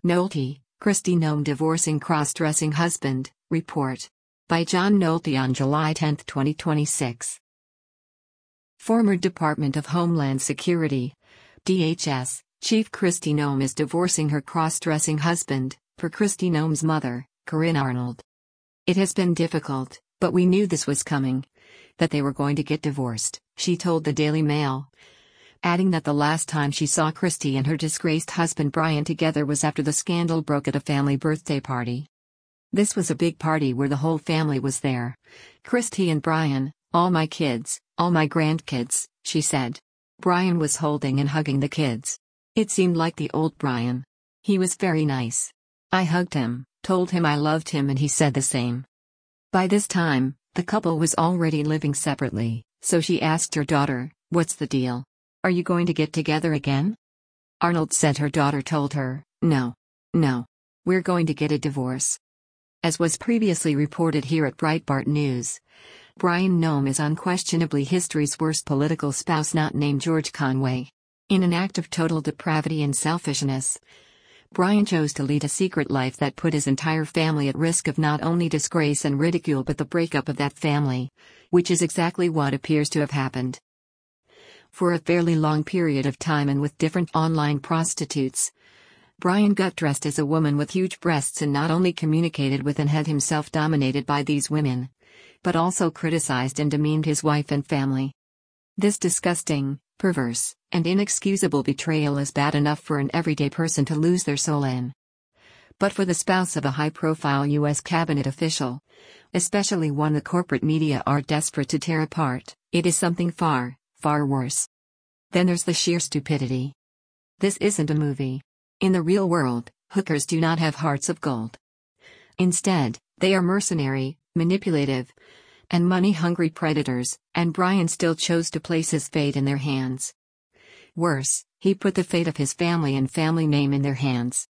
Nolte, Kristi Noem divorcing cross-dressing husband, report. By John Nolte on July 10, 2026. Former Department of Homeland Security, DHS, Chief Kristi Noem is divorcing her cross-dressing husband, per Kristi Noem's mother, Corinne Arnold. It has been difficult, but we knew this was coming. That they were going to get divorced, she told the Daily Mail. Adding that the last time she saw Kristi and her disgraced husband Brian together was after the scandal broke at a family birthday party. This was a big party where the whole family was there. Kristi and Brian, all my kids, all my grandkids, she said. Brian was holding and hugging the kids. It seemed like the old Brian. He was very nice. I hugged him, told him I loved him, and he said the same. By this time, the couple was already living separately, so she asked her daughter, "What's the deal? Are you going to get together again?" Arnold said her daughter told her, No. We're going to get a divorce." As was previously reported here at Breitbart News, Brian Noem is unquestionably history's worst political spouse not named George Conway. In an act of total depravity and selfishness, Brian chose to lead a secret life that put his entire family at risk of not only disgrace and ridicule but the breakup of that family, which is exactly what appears to have happened. For a fairly long period of time and with different online prostitutes, Brian got dressed as a woman with huge breasts and not only communicated with and had himself dominated by these women, but also criticized and demeaned his wife and family. This disgusting, perverse, and inexcusable betrayal is bad enough for an everyday person to lose their soul in. But for the spouse of a high-profile U.S. cabinet official, especially one the corporate media are desperate to tear apart, it is something far, far worse. Then there's the sheer stupidity. This isn't a movie. In the real world, hookers do not have hearts of gold. Instead, they are mercenary, manipulative, and money-hungry predators, and Brian still chose to place his fate in their hands. Worse, he put the fate of his family and family name in their hands.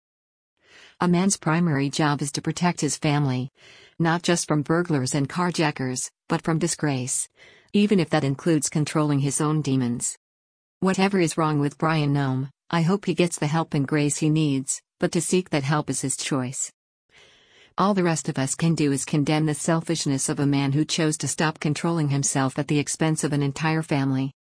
A man's primary job is to protect his family, not just from burglars and carjackers, but from disgrace, even if that includes controlling his own demons. Whatever is wrong with Brian Noem, I hope he gets the help and grace he needs, but to seek that help is his choice. All the rest of us can do is condemn the selfishness of a man who chose to stop controlling himself at the expense of an entire family.